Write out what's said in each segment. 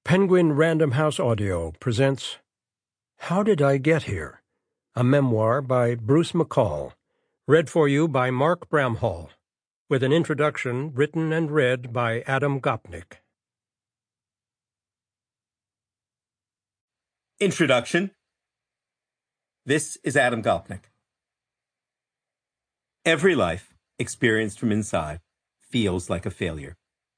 Penguin Random House Audio presents How Did I Get Here? A memoir by Bruce McCall, read for you by Mark Bramhall, with an introduction written and read by Adam Gopnik. Introduction. This is Adam Gopnik. Every life experienced from inside feels like a failure.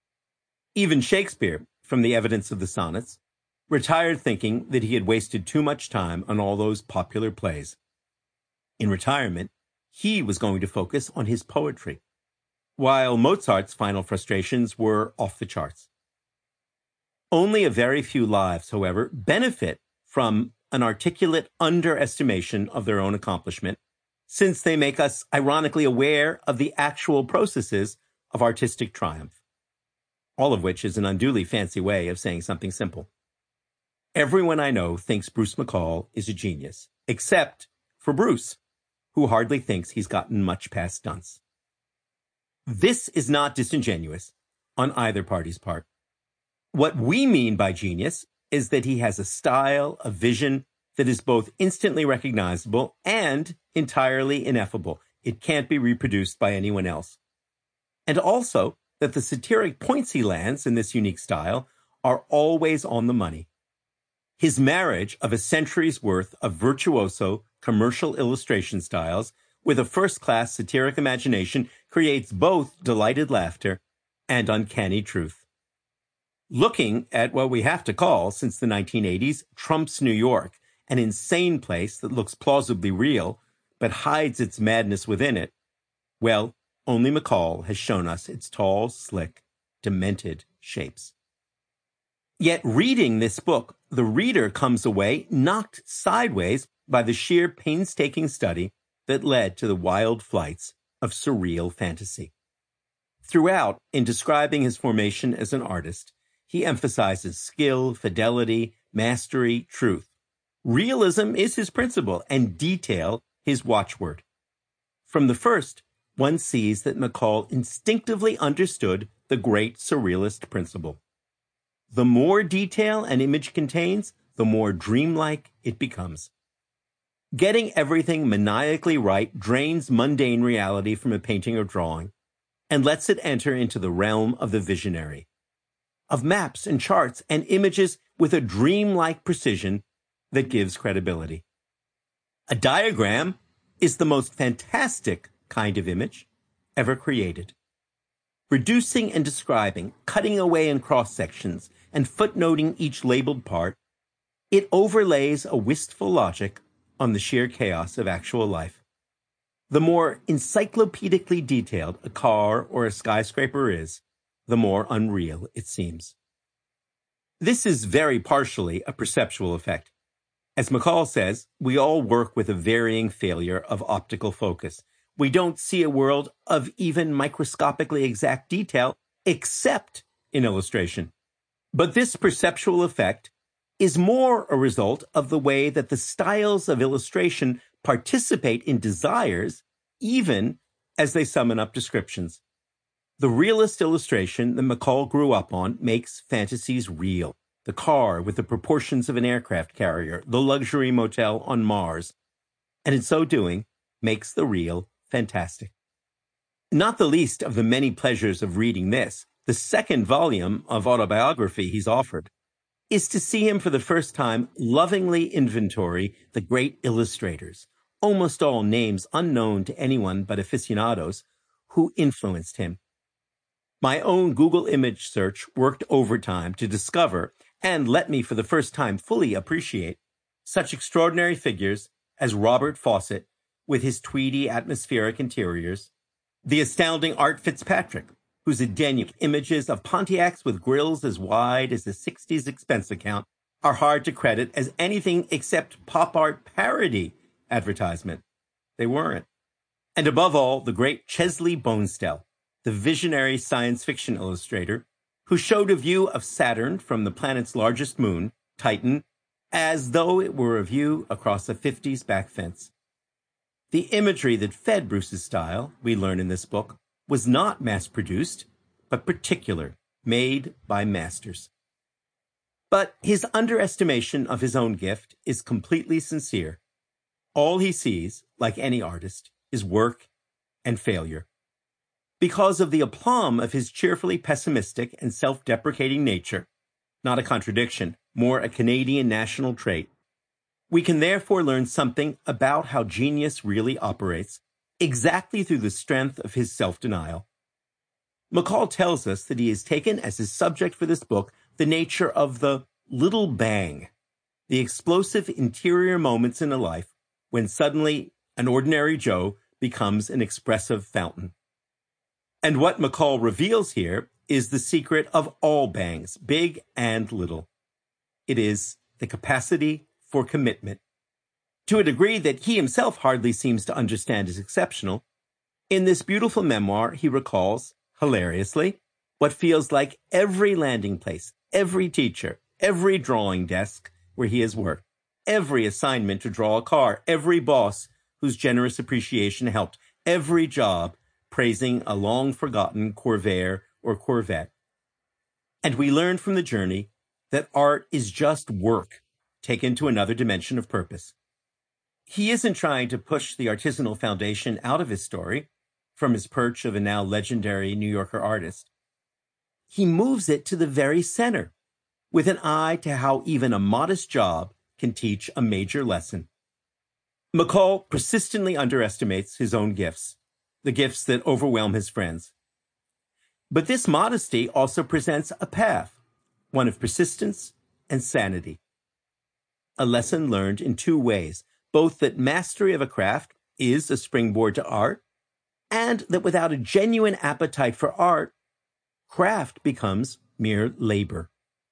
Even Shakespeare, from the evidence of the sonnets, retired thinking that he had wasted too much time on all those popular plays. In retirement, he was going to focus on his poetry, while Mozart's final frustrations were off the charts. Only a very few lives, however, benefit from an articulate underestimation of their own accomplishment, since they make us ironically aware of the actual processes of artistic triumph. All of which is an unduly fancy way of saying something simple. Everyone I know thinks Bruce McCall is a genius, except for Bruce, who hardly thinks he's gotten much past stunts. This is not disingenuous on either party's part. What we mean by genius is that he has a style, a vision that is both instantly recognizable and entirely ineffable. It can't be reproduced by anyone else. And also that the satiric points he lands in this unique style are always on the money. His marriage of a century's worth of virtuoso commercial illustration styles with a first-class satiric imagination creates both delighted laughter and uncanny truth. Looking at what we have to call, since the 1980s, Trump's New York, an insane place that looks plausibly real but hides its madness within it, well, only McCall has shown us its tall, slick, demented shapes. Yet reading this book, the reader comes away knocked sideways by the sheer painstaking study that led to the wild flights of surreal fantasy. Throughout, in describing his formation as an artist, he emphasizes skill, fidelity, mastery, truth. Realism is his principle, and detail his watchword. From the first, one sees that McCall instinctively understood the great surrealist principle. The more detail an image contains, the more dreamlike it becomes. Getting everything maniacally right drains mundane reality from a painting or drawing and lets it enter into the realm of the visionary, of maps and charts and images with a dreamlike precision that gives credibility. A diagram is the most fantastic kind of image ever created. Reducing and describing, cutting away in cross-sections, and footnoting each labeled part, it overlays a wistful logic on the sheer chaos of actual life. The more encyclopedically detailed a car or a skyscraper is, the more unreal it seems. This is very partially a perceptual effect. As McCall says, we all work with a varying failure of optical focus. We don't see a world of even microscopically exact detail, except in illustration. But this perceptual effect is more a result of the way that the styles of illustration participate in desires, even as they summon up descriptions. The realist illustration that McCall grew up on makes fantasies real. The car with the proportions of an aircraft carrier, the luxury motel on Mars, and in so doing, makes the real fantastic. Not the least of the many pleasures of reading this, the second volume of autobiography he's offered, is to see him for the first time lovingly inventory the great illustrators, almost all names unknown to anyone but aficionados, who influenced him. My own Google image search worked overtime to discover, and let me for the first time fully appreciate, such extraordinary figures as Robert Fawcett with his tweedy atmospheric interiors, the astounding Art Fitzpatrick, whose Edenic images of Pontiacs with grills as wide as the 60s expense account are hard to credit as anything except pop art parody advertisement. They weren't. And above all, the great Chesley Bonestell, the visionary science fiction illustrator, who showed a view of Saturn from the planet's largest moon, Titan, as though it were a view across a 50s back fence. The imagery that fed Bruce's style, we learn in this book, was not mass-produced, but particular, made by masters. But his underestimation of his own gift is completely sincere. All he sees, like any artist, is work and failure. Because of the aplomb of his cheerfully pessimistic and self-deprecating nature, not a contradiction, more a Canadian national trait, we can therefore learn something about how genius really operates, exactly through the strength of his self-denial. McCall tells us that he has taken as his subject for this book the nature of the little bang, the explosive interior moments in a life when suddenly an ordinary Joe becomes an expressive fountain. And what McCall reveals here is the secret of all bangs, big and little. It is the capacity for commitment. To a degree that he himself hardly seems to understand is exceptional, in this beautiful memoir he recalls, hilariously, what feels like every landing place, every teacher, every drawing desk where he has worked, every assignment to draw a car, every boss whose generous appreciation helped, every job praising a long-forgotten Corvair or Corvette. And we learn from the journey that art is just work taken to another dimension of purpose. He isn't trying to push the artisanal foundation out of his story from his perch of a now legendary New Yorker artist. He moves it to the very center, with an eye to how even a modest job can teach a major lesson. McCall persistently underestimates his own gifts, the gifts that overwhelm his friends. But this modesty also presents a path, one of persistence and sanity. A lesson learned in two ways, both that mastery of a craft is a springboard to art, and that without a genuine appetite for art, craft becomes mere labor.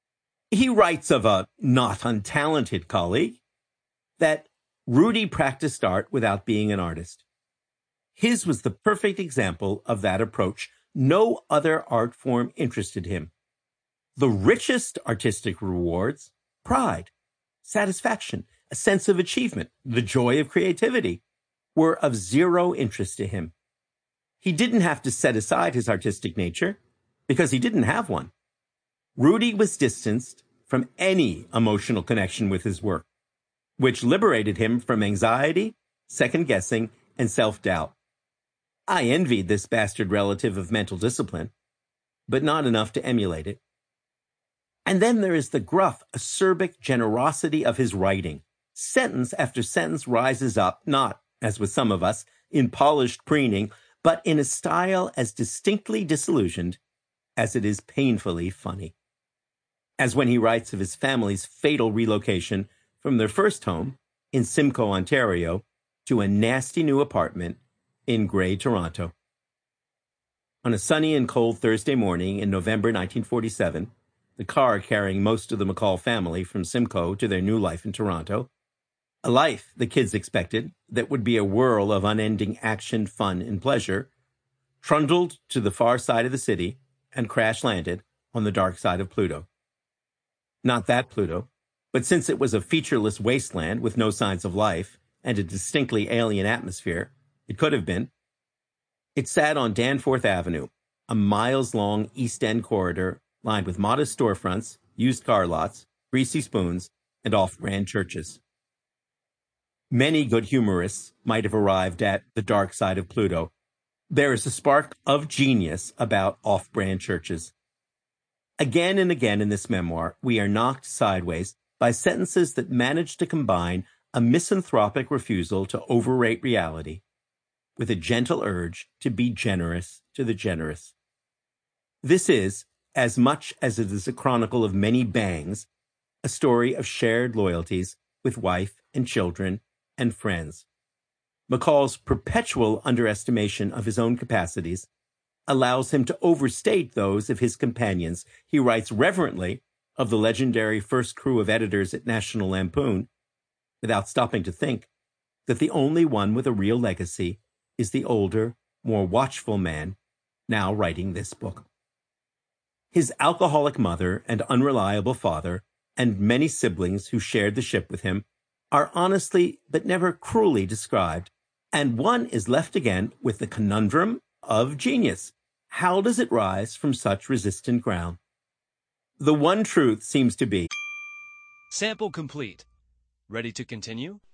He writes of a not untalented colleague that Rudy practiced art without being an artist. His was the perfect example of that approach. No other art form interested him. The richest artistic rewards, pride, satisfaction, a sense of achievement, the joy of creativity, were of zero interest to him. He didn't have to set aside his artistic nature because he didn't have one. Rudy was distanced from any emotional connection with his work, which liberated him from anxiety, second-guessing, and self-doubt. I envied this bastard relative of mental discipline, but not enough to emulate it. And then there is the gruff, acerbic generosity of his writing. Sentence after sentence rises up, not, as with some of us, in polished preening, but in a style as distinctly disillusioned as it is painfully funny. As when he writes of his family's fatal relocation from their first home in Simcoe, Ontario, to a nasty new apartment in Grey, Toronto. On a sunny and cold Thursday morning in November 1947, the car carrying most of the McCall family from Simcoe to their new life in Toronto, a life the kids expected that would be a whirl of unending action, fun, and pleasure, trundled to the far side of the city and crash-landed on the dark side of Pluto. Not that Pluto, but since it was a featureless wasteland with no signs of life and a distinctly alien atmosphere, it could have been. It sat on Danforth Avenue, a miles-long East End corridor lined with modest storefronts, used car lots, greasy spoons, and off-brand churches. Many good humorists might have arrived at the dark side of Pluto. There is a spark of genius about off-brand churches. Again and again in this memoir, we are knocked sideways by sentences that manage to combine a misanthropic refusal to overrate reality with a gentle urge to be generous to the generous. This is, as much as it is a chronicle of many bangs, a story of shared loyalties with wife and children and friends. McCall's perpetual underestimation of his own capacities allows him to overstate those of his companions. He writes reverently of the legendary first crew of editors at National Lampoon, without stopping to think that the only one with a real legacy is the older, more watchful man now writing this book. His alcoholic mother and unreliable father, and many siblings who shared the ship with him, are honestly but never cruelly described, and one is left again with the conundrum of genius. How does it rise from such resistant ground? The one truth seems to be Sample complete. Ready to continue?